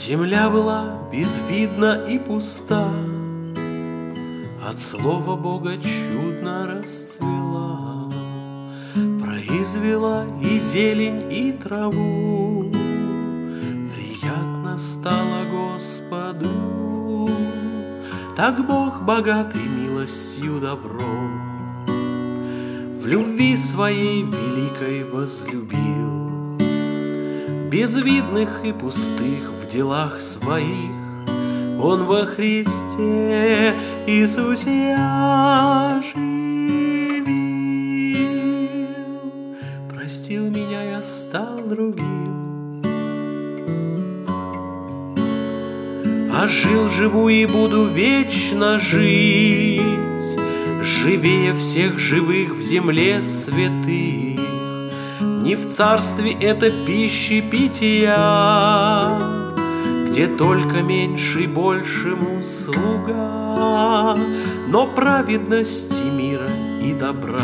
Земля была безвидна и пуста, от слова Бога чудно расцвела, произвела и зелень, и траву. Приятно стало Господу, так Бог богатый милостью добром в любви своей великой возлюбил безвидных и пустых в делах своих. Он во Христе Иисусе оживил, простил меня, я стал другим. А жил, живу и буду вечно жить, живее всех живых в земле святых. Не в царстве это пищи питья, где только меньший большему слуга, но праведности мира и добра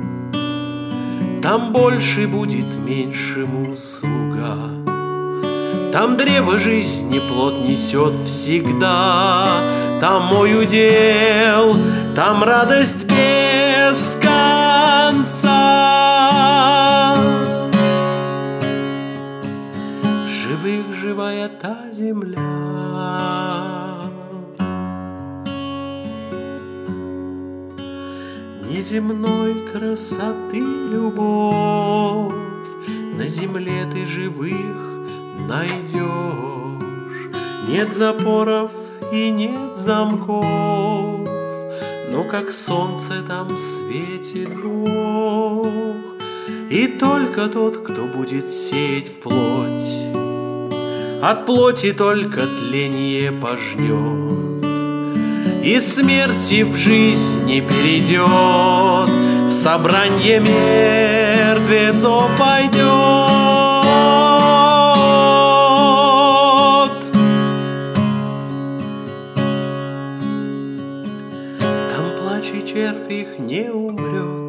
там больше будет меньшему слуга. Там древо жизни плод несет всегда, там мой удел, там радость без конца. Живых живая та земля, неземной красоты любовь, на земле ты живых найдешь. Нет запоров и нет замков, но как солнце там светит Бог. И только тот, кто будет сеять в плоть, от плоти только тление пожнет, и смерти в жизни перейдет, в собранье мертвецов пойдет. Там плач и червь их не умрет,